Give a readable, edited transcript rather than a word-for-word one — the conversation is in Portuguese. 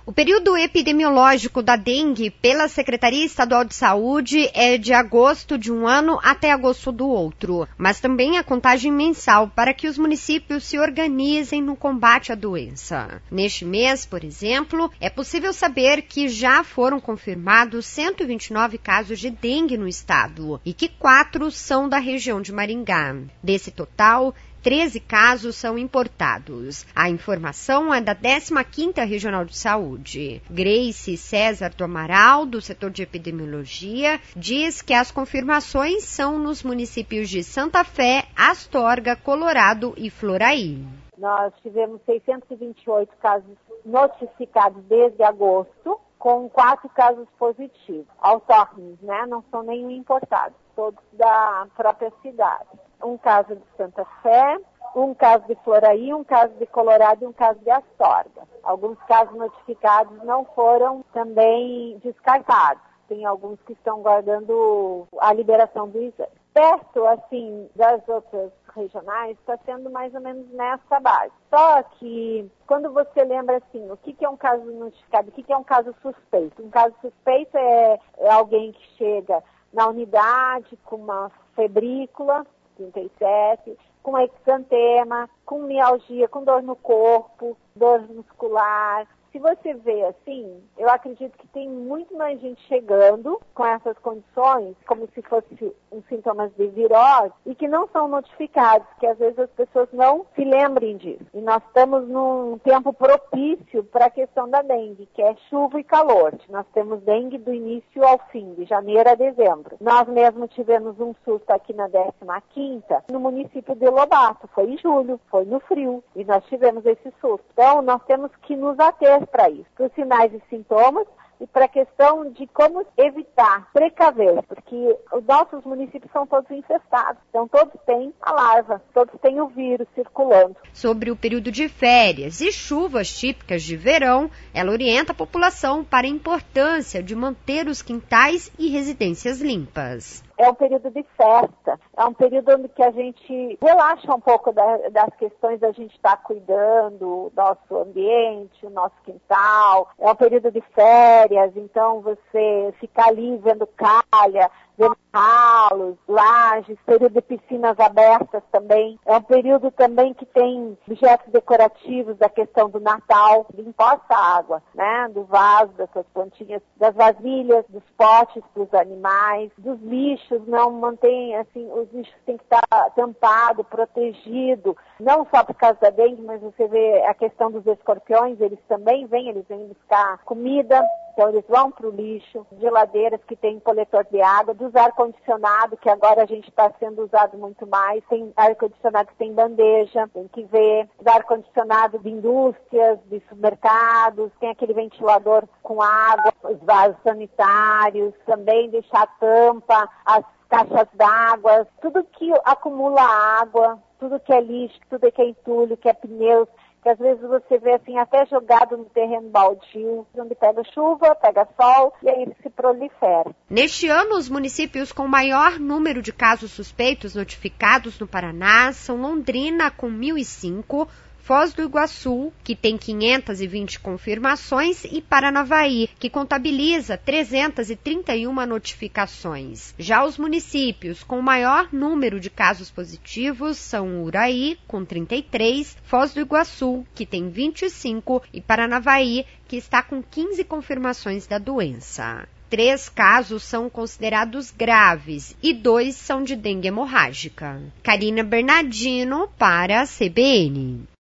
O período epidemiológico da dengue pela Secretaria Estadual de Saúde é de agosto de um ano até agosto do outro, mas também a contagem mensal para que os municípios se organizem no combate à doença. Neste mês, por exemplo, é possível saber que já foram confirmados 129 casos de dengue no estado e que 4 são da região de Maringá. Desse total, 13 casos são importados. A informação é da 15ª Regional de Saúde. Grace César do Amaral, do setor de epidemiologia, diz que as confirmações são nos municípios de Santa Fé, Astorga, Colorado e Floraí. Nós tivemos 628 casos notificados desde agosto, com 4 casos positivos, autóctones, Não são nenhum importados, todos da própria cidade. Um caso de Santa Fé, um caso de Floraí, um caso de Colorado e um caso de Astorga. Alguns casos notificados não foram também descartados. Tem alguns que estão guardando a liberação do exame. Perto, das outras regionais, está sendo mais ou menos nessa base. Só que, quando você lembra, o que é um caso notificado, o que é um caso suspeito? Um caso suspeito é alguém que chega na unidade com uma febrícula, 37, com exantema, com mialgia, com dor no corpo, dor muscular. Se você vê eu acredito que tem muito mais gente chegando com essas condições, como se fosse sintomas de virose, e que não são notificados, que às vezes as pessoas não se lembrem disso. E nós estamos num tempo propício para a questão da dengue, que é chuva e calor. Nós temos dengue do início ao fim, de janeiro a dezembro. Nós mesmo tivemos um surto aqui na 15ª, no município de Lobato. Foi em julho, foi no frio, e nós tivemos esse surto. Então, nós temos que nos ater para isso, para os sinais e sintomas e para a questão de como evitar, precaver, porque os nossos municípios são todos infestados, então todos têm a larva, todos têm o vírus circulando. Sobre o período de férias e chuvas típicas de verão, ela orienta a população para a importância de manter os quintais e residências limpas. É um período de festa, é um período onde que a gente relaxa um pouco das questões da gente estar cuidando do nosso ambiente, o nosso quintal. É um período de férias, então você ficar ali vendo calha, vendo ralos, lajes, período de piscinas abertas também. É um período também que tem objetos decorativos da questão do Natal, limpar essa água, do vaso, dessas plantinhas, das vasilhas, dos potes para os animais, dos lixos, não mantém, os lixos têm que estar tampado, protegido, não só por causa da dengue, mas você vê a questão dos escorpiões, eles vêm buscar comida, então eles vão para o lixo, geladeiras que tem coletor de água, dos ar-condicionado, que agora a gente está sendo usado muito mais, tem ar-condicionado que tem bandeja, tem que ver, do ar-condicionado de indústrias, de supermercados, tem aquele ventilador com água, os vasos sanitários, também deixar a tampa, as caixas d'água, tudo que acumula água, tudo que é lixo, tudo que é entulho, que é pneus, que às vezes você vê até jogado no terreno baldio, onde pega chuva, pega sol, e aí ele se prolifera. Neste ano, os municípios com maior número de casos suspeitos notificados no Paraná são Londrina, com 1.005, Foz do Iguaçu, que tem 520 confirmações, e Paranavaí, que contabiliza 331 notificações. Já os municípios com maior número de casos positivos são Uraí, com 33, Foz do Iguaçu, que tem 25, e Paranavaí, que está com 15 confirmações da doença. 3 casos são considerados graves e 2 são de dengue hemorrágica. Karina Bernardino para a CBN.